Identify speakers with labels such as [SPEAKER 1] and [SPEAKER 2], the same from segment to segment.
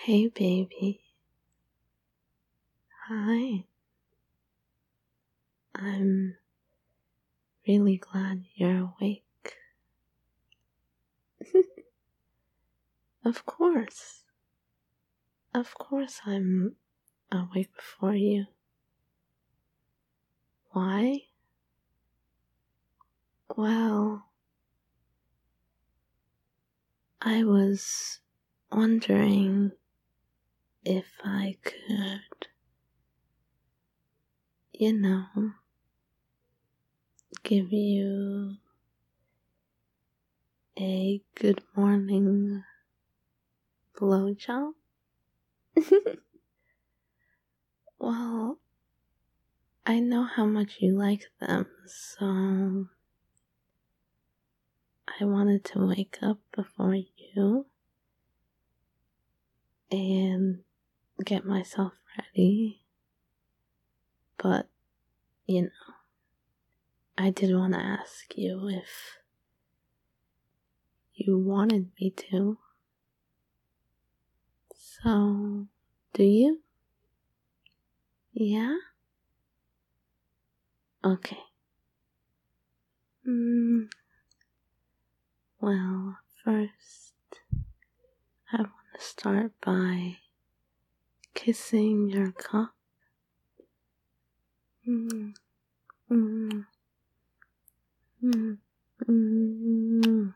[SPEAKER 1] Hey, baby. Hi. I'm really glad you're awake. Of course. Of course I'm awake before you. Why? Well, I was wondering if I could, give you a good morning blowjob. Well, I know how much you like them, so I wanted to wake up before you and get myself ready. But, I did want to ask you if you wanted me to. So, do you? Yeah? Okay. Well, first, I want to start by kissing your cock. Mm, mm, mm, mm,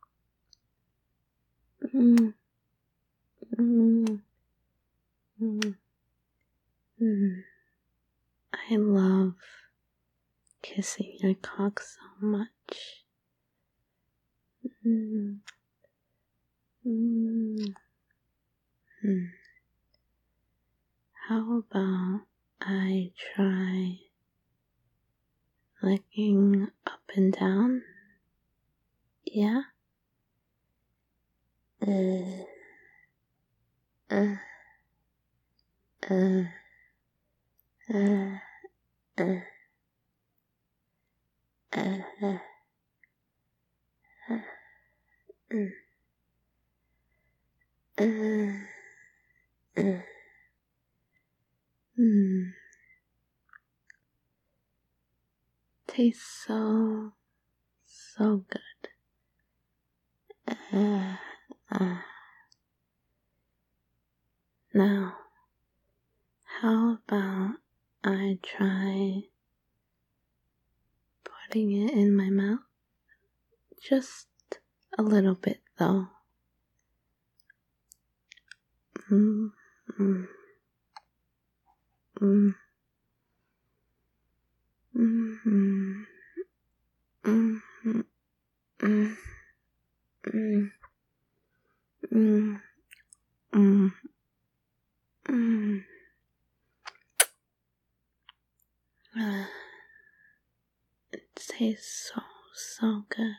[SPEAKER 1] mm, mm, mm, mm. I love kissing your cock so much. Mm, mm, mm. How about I try licking up and down? Yeah? Uh, uh, uh, uh, uh, uh, mm. Tastes so good. Uh. Now, how about I try putting it in my mouth? Just a little bit though. Mm, mm, mm, mm, mm, mm, mm, mm, mm, mm, mm, mm. It tastes so good.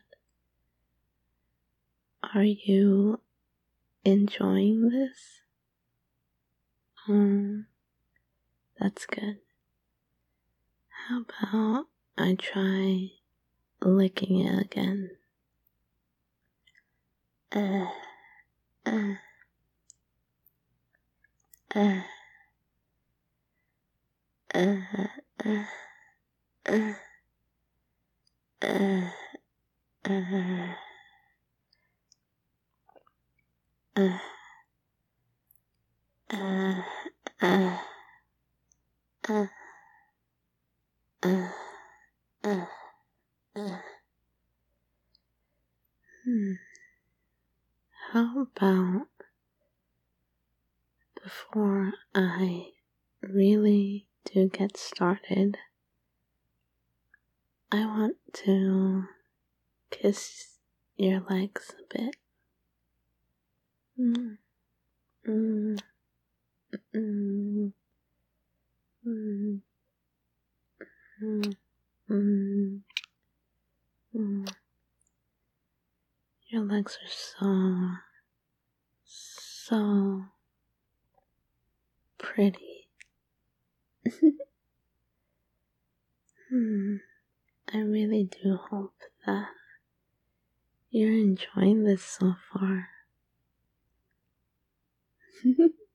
[SPEAKER 1] Are you enjoying this? That's good. How about I try licking it again? Uh, uh, uh, uh, uh, uh, uh, uh, uh, uh, uh, uh, uh, uh, uh. How about before I really do get started, I want to kiss your legs a bit. Mm, mm, mm, mm, mm, mm, mm. Your legs are so pretty. I really do hope that you're enjoying this so far.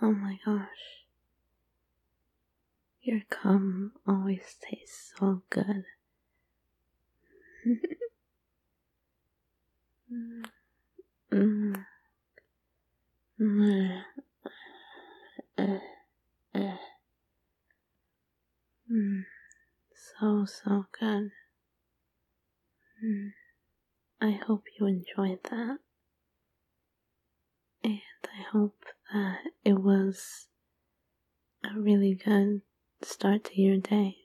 [SPEAKER 1] Oh my gosh. Your cum always tastes so good. Mm. Mm. Mm. So good. I hope you enjoyed that. And I hope that it was a really good start to your day.